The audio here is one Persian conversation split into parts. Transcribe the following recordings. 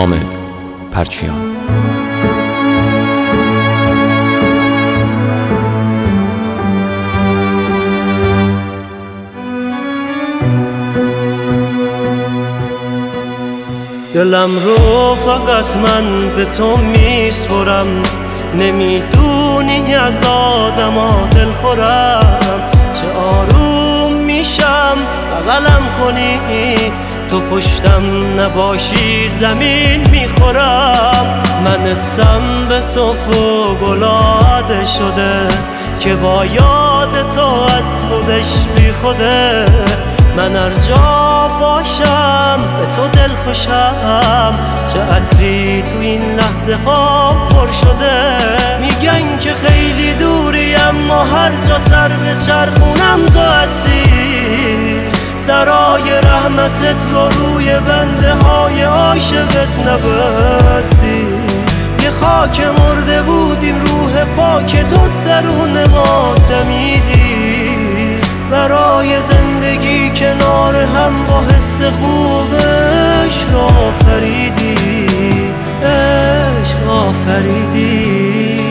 حامد پرچیان. دلم رو فقط من به تو میسپرم، نمیدونی از آدما دل خورم. چه آروم میشم بغلم کنی، تو پشتم نباشی زمین میخورم. من اسم به تو فوق‌العاده شده که با یاد تو از خودش بی خوده. من هر جا باشم به تو دل خوشم، چه عطری تو این لحظه ها پر شده. میگن که خیلی دوری اما هر جا سر به چرخونم تو هستی. درای رحمتت رو روی بنده های عاشقت نبستی. یه خاک مرده بودیم روح پاک تو درون ما دمیدی. برای زندگی کنار هم با حس خوبش رو آفریدی، عشق آفریدی.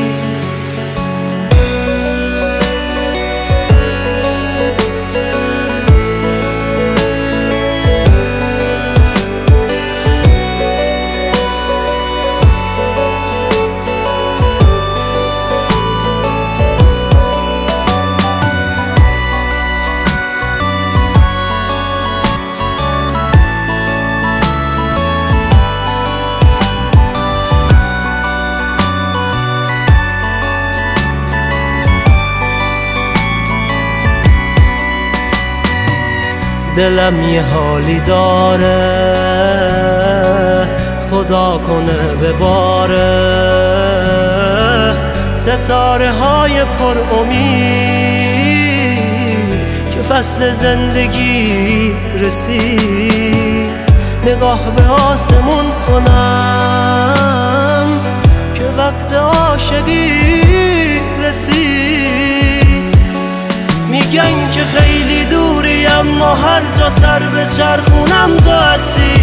دلم یه حالی داره، خدا کنه بباره. ستاره های پر امید که فصل زندگی رسید. نگاه به آسمون کنم که وقت عاشقی رسید. میگن که خیلی دوری اما هر جا سر به چرخونم تو هستی.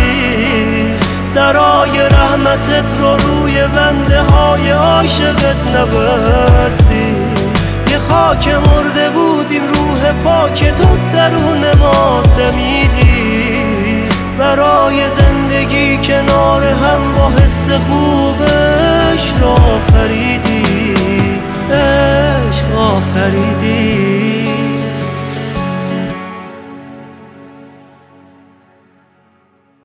درای رحمتت رو روی بنده های عاشقت نبستی. یه خاک مرده بودیم روح پاک تو درون ما دمیدی. برای زندگی کنار هم با حس خوبش رو آفریدی، عشق آفریدی.